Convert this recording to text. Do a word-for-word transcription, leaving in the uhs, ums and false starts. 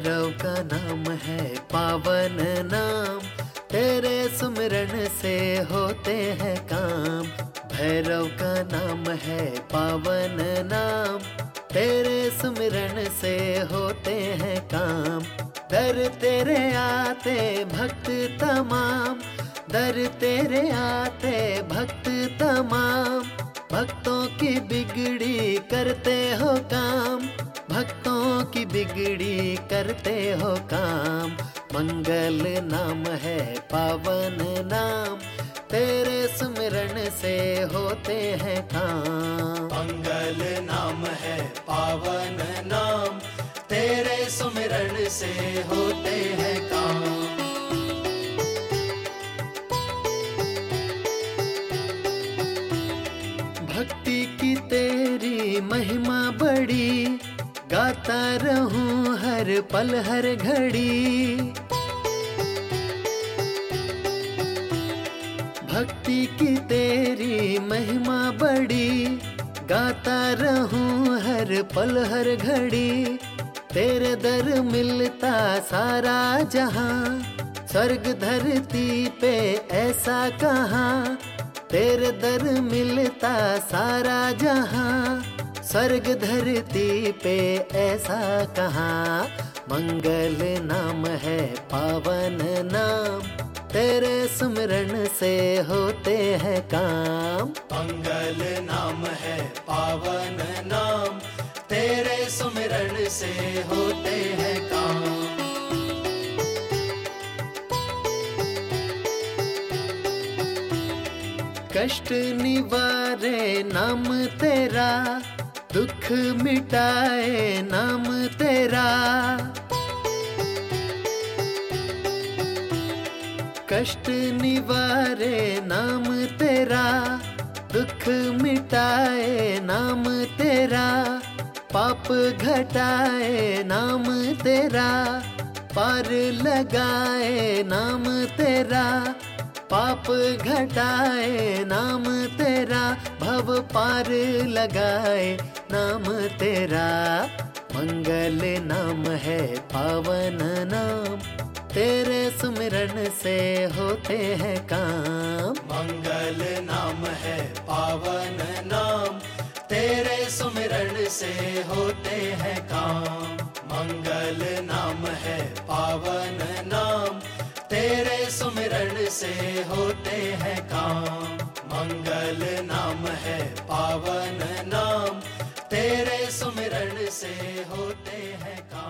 भैरव का नाम है पावन नाम, तेरे सुमिरन से होते हैं काम। भैरव का नाम है पावन नाम, तेरे सुमिरन से होते हैं काम। दर तेरे आते भक्त तमाम, दर तेरे आते भक्त तमाम। भक्तों की बिगड़ी करते हो काम, भक्तों की बिगड़ी करते हो काम। मंगल नाम है पावन नाम, तेरे सुमिरन से होते हैं काम। मंगल नाम है पावन नाम, तेरे सुमिरन से होते हैं काम। भक्ति की तेरी महिमा बड़ी, गाता रहूं हर पल हर घड़ी। भक्ति की तेरी महिमा बड़ी, गाता रहूं हर पल हर घड़ी। तेरे दर मिलता सारा जहां, स्वर्ग धरती पे ऐसा कहाँ। तेरे दर मिलता सारा जहां, स्वर्ग धरती पे ऐसा कहाँ। मंगल नाम है पावन नाम, तेरे सुमिरन से होते हैं काम। मंगल नाम है पावन नाम, तेरे सुमिरन से होते हैं काम। कष्ट निवारे नाम तेरा, दुख मिटाए नाम तेरा। कष्ट निवारे नाम तेरा, दुख मिटाए नाम तेरा। पाप घटाए नाम तेरा, पार लगाए नाम तेरा। पाप घटाए नाम तेरा, भव पार लगाए नाम तेरा। मंगल नाम है पावन नाम, तेरे सुमिरन से होते हैं काम। मंगल नाम है पावन नाम, तेरे सुमिरन से होते हैं काम। मंगल नाम है पावन नाम, तेरे सुमिरन से होते हैं काम। मंगल नाम है पावन नाम, तेरे सुमिरन से होते हैं काम।